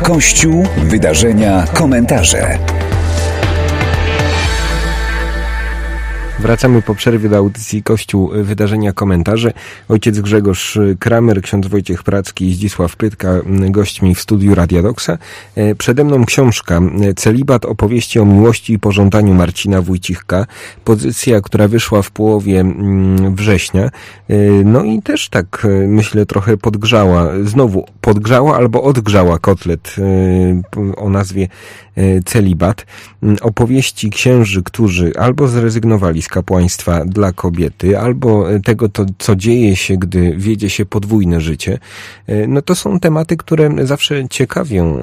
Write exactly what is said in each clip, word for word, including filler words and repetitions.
Kościół, wydarzenia, komentarze. Wracamy po przerwie do audycji Kościół, wydarzenia, komentarze. Ojciec Grzegorz Kramer, ksiądz Wojciech Pracki i Zdzisław Prytka gośćmi w studiu Radia Doksa. Przede mną książka Celibat, opowieści o miłości i pożądaniu Marcina Wójcichka. Pozycja, która wyszła w połowie września. No i też tak, myślę, trochę podgrzała, znowu podgrzała albo odgrzała kotlet o nazwie Celibat. Opowieści księży, którzy albo zrezygnowali z kapłaństwa dla kobiety, albo tego, to, co dzieje się, gdy wiedzie się podwójne życie. No to są tematy, które zawsze ciekawią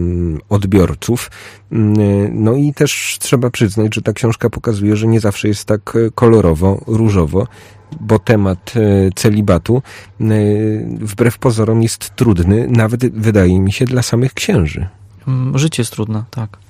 odbiorców. No i też trzeba przyznać, że ta książka pokazuje, że nie zawsze jest tak kolorowo, różowo, bo temat celibatu wbrew pozorom jest trudny, nawet wydaje mi się dla samych księży. Życie jest trudne, tak.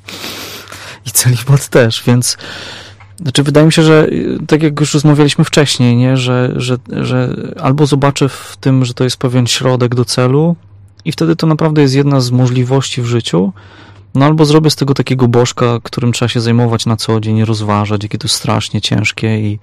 I celibat też, więc znaczy wydaje mi się, że tak jak już rozmawialiśmy wcześniej, nie, że, że, że albo zobaczę w tym, że to jest pewien środek do celu i wtedy to naprawdę jest jedna z możliwości w życiu, no albo zrobię z tego takiego bożka, którym trzeba się zajmować na co dzień, rozważać, jakie to jest strasznie ciężkie i,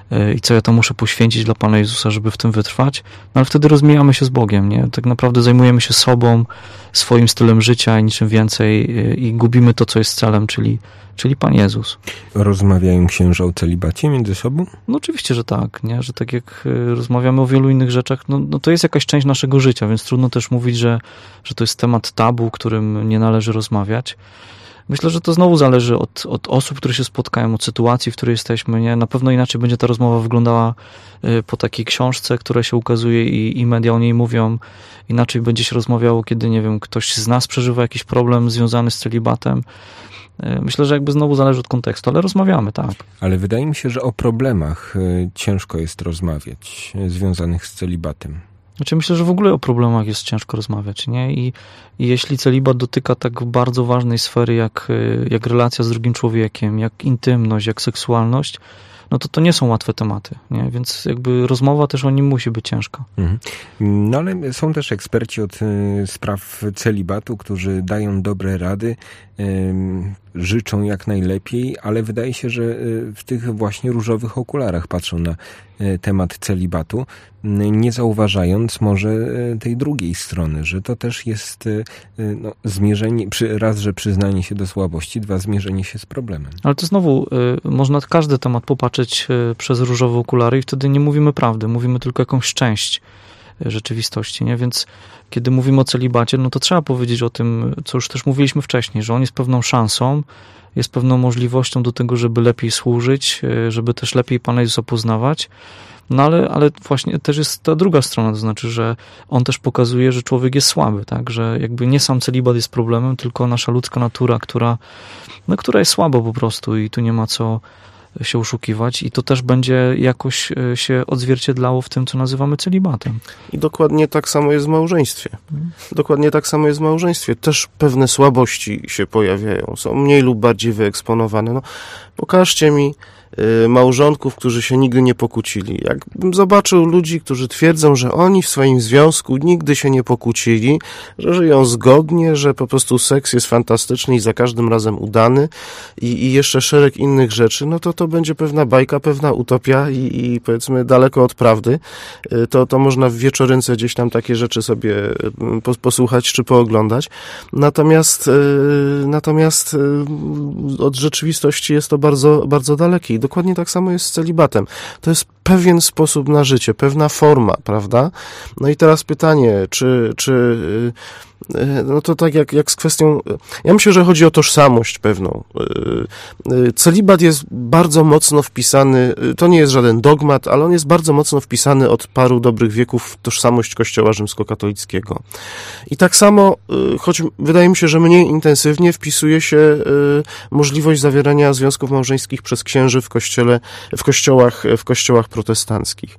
i co ja to muszę poświęcić dla Pana Jezusa, żeby w tym wytrwać, no ale wtedy rozmijamy się z Bogiem, nie? Tak naprawdę zajmujemy się sobą, swoim stylem życia i niczym więcej i gubimy to, co jest celem, czyli, czyli Pan Jezus. Rozmawiają księża o celibacie między sobą? No oczywiście, że tak, nie? Że tak jak rozmawiamy o wielu innych rzeczach, no, no to jest jakaś część naszego życia, więc trudno też mówić, że, że to jest temat tabu, którym nie należy rozmawiać. Myślę, że to znowu zależy od, od osób, które się spotkają, od sytuacji, w której jesteśmy. Nie? Na pewno inaczej będzie ta rozmowa wyglądała po takiej książce, która się ukazuje i, i media o niej mówią. Inaczej będzie się rozmawiało, kiedy, nie wiem, ktoś z nas przeżywa jakiś problem związany z celibatem. Myślę, że jakby znowu zależy od kontekstu, ale rozmawiamy, tak. Ale wydaje mi się, że o problemach ciężko jest rozmawiać związanych z celibatem. Znaczy myślę, że w ogóle o problemach jest ciężko rozmawiać, nie? I, i jeśli celibat dotyka tak bardzo ważnej sfery jak, jak relacja z drugim człowiekiem, jak intymność, jak seksualność, no to to nie są łatwe tematy, nie? Więc jakby rozmowa też o nim musi być ciężka. Mhm. No ale są też eksperci od y, spraw celibatu, którzy dają dobre rady, y, życzą jak najlepiej, ale wydaje się, że y, w tych właśnie różowych okularach patrzą na y, temat celibatu, y, nie zauważając może y, tej drugiej strony, że to też jest y, no, zmierzenie, przy, raz, że przyznanie się do słabości, dwa, zmierzenie się z problemem. Ale to znowu y, można każdy temat popatrzeć y, przez różowe okulary i wtedy nie mówimy prawdy, mówimy tylko jakąś część rzeczywistości, nie? Więc kiedy mówimy o celibacie, no to trzeba powiedzieć o tym, co już też mówiliśmy wcześniej, że on jest pewną szansą, jest pewną możliwością do tego, żeby lepiej służyć, żeby też lepiej Pana Jezusa poznawać, no ale, ale właśnie też jest ta druga strona, to znaczy, że on też pokazuje, że człowiek jest słaby, tak, że jakby nie sam celibat jest problemem, tylko nasza ludzka natura, która, no, która jest słaba po prostu i tu nie ma co się oszukiwać i to też będzie jakoś się odzwierciedlało w tym, co nazywamy celibatem. I dokładnie tak samo jest w małżeństwie. Dokładnie tak samo jest w małżeństwie. Też pewne słabości się pojawiają. Są mniej lub bardziej wyeksponowane. No, pokażcie mi małżonków, którzy się nigdy nie pokłócili. Jakbym zobaczył ludzi, którzy twierdzą, że oni w swoim związku nigdy się nie pokłócili, że żyją zgodnie, że po prostu seks jest fantastyczny i za każdym razem udany i, i jeszcze szereg innych rzeczy, no to to będzie pewna bajka, pewna utopia i, i powiedzmy daleko od prawdy. To, to można w wieczorynce gdzieś tam takie rzeczy sobie posłuchać czy pooglądać. Natomiast natomiast od rzeczywistości jest to bardzo, bardzo dalekie. Dokładnie tak samo jest z celibatem. To jest pewien sposób na życie, pewna forma, prawda? No i teraz pytanie, czy, czy no to tak jak, jak z kwestią, ja myślę, że chodzi o tożsamość pewną. Celibat jest bardzo mocno wpisany, to nie jest żaden dogmat, ale on jest bardzo mocno wpisany od paru dobrych wieków w tożsamość Kościoła rzymskokatolickiego. I tak samo, choć wydaje mi się, że mniej intensywnie wpisuje się możliwość zawierania związków małżeńskich przez księży w kościele, w kościołach, w kościołach protestanckich.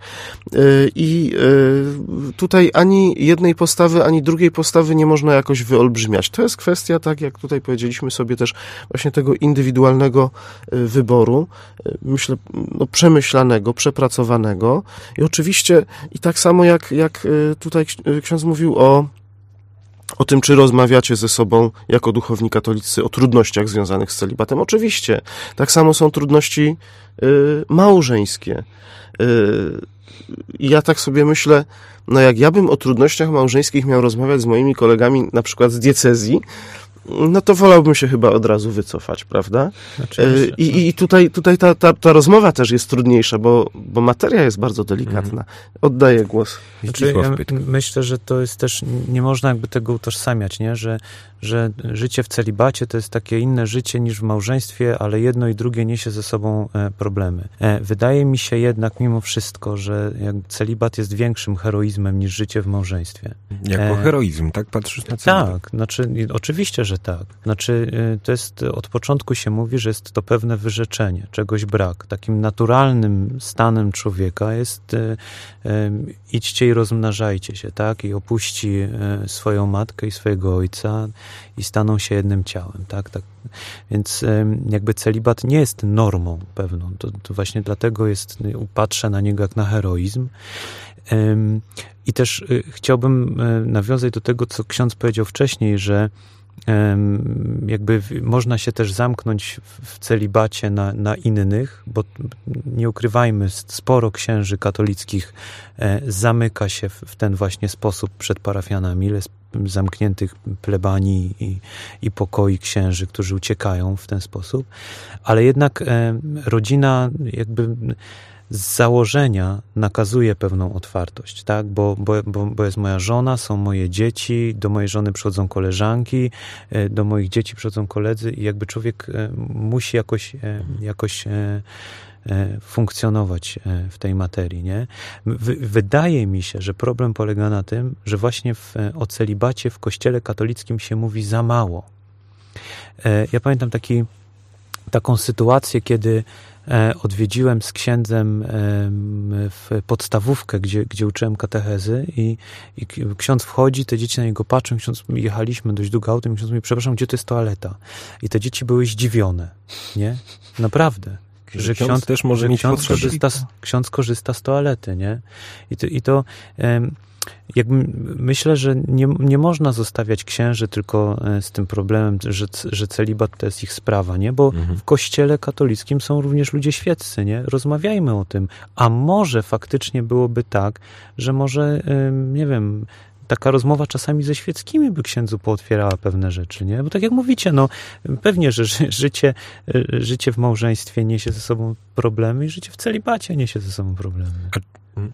I tutaj ani jednej postawy, ani drugiej postawy nie można jakoś wyolbrzymiać. To jest kwestia, tak jak tutaj powiedzieliśmy sobie też, właśnie tego indywidualnego wyboru, myślę, no, przemyślanego, przepracowanego i oczywiście i tak samo jak, jak tutaj ksiądz mówił o o tym, czy rozmawiacie ze sobą jako duchowni katolicy o trudnościach związanych z celibatem. Oczywiście, tak samo są trudności y, małżeńskie. Y, ja tak sobie myślę, no jak ja bym o trudnościach małżeńskich miał rozmawiać z moimi kolegami, na przykład z diecezji, no to wolałbym się chyba od razu wycofać, prawda? Oczywiście. I, i tutaj, tutaj ta, ta, ta rozmowa też jest trudniejsza, bo, bo materia jest bardzo delikatna. Oddaję głos. Znaczy, ja myślę, że to jest też, nie można jakby tego utożsamiać, nie? Że, że życie w celibacie to jest takie inne życie niż w małżeństwie, ale jedno i drugie niesie ze sobą problemy. Wydaje mi się jednak mimo wszystko, że celibat jest większym heroizmem niż życie w małżeństwie. Jako heroizm, tak? Patrzysz na celibat? Tak, znaczy oczywiście, że tak. Znaczy to jest, od początku się mówi, że jest to pewne wyrzeczenie, czegoś brak. Takim naturalnym stanem człowieka jest e, e, idźcie i rozmnażajcie się, tak? I opuści e, swoją matkę i swojego ojca i staną się jednym ciałem, tak? Tak. Więc e, jakby celibat nie jest normą pewną. To, to właśnie dlatego jest, patrzę na niego jak na heroizm. E, I też e, chciałbym e, nawiązać do tego, co ksiądz powiedział wcześniej, że jakby można się też zamknąć w celibacie na, na innych, bo nie ukrywajmy, sporo księży katolickich zamyka się w ten właśnie sposób przed parafianami, ile zamkniętych plebanii i, i pokoi księży, którzy uciekają w ten sposób, ale jednak rodzina jakby z założenia nakazuje pewną otwartość, tak? Bo, bo, bo, bo jest moja żona, są moje dzieci, do mojej żony przychodzą koleżanki, do moich dzieci przychodzą koledzy i jakby człowiek musi jakoś, jakoś funkcjonować w tej materii, nie? Wydaje mi się, że problem polega na tym, że właśnie w, o celibacie w Kościele katolickim się mówi za mało. Ja pamiętam taki, taką sytuację, kiedy odwiedziłem z księdzem w podstawówkę, gdzie, gdzie uczyłem katechezy i, i ksiądz wchodzi, te dzieci na niego patrzą, ksiądz, jechaliśmy dość długo autem i ksiądz mówi, przepraszam, gdzie to jest toaleta? I te dzieci były zdziwione, nie? Naprawdę. Że, że ksiądz, ksiądz też może mieć ksiądz korzysta, ksiądz korzysta z toalety, nie? I to, i to jakby myślę, że nie, nie można zostawiać księży tylko z tym problemem, że, że celibat to jest ich sprawa, nie? Bo mhm. w Kościele katolickim są również ludzie świeccy, nie? Rozmawiajmy o tym. A może faktycznie byłoby tak, że może, nie wiem, taka rozmowa czasami ze świeckimi by księdzu pootwierała pewne rzeczy, nie? Bo tak jak mówicie, no pewnie, że życie, życie w małżeństwie niesie ze sobą problemy i życie w celibacie niesie ze sobą problemy. A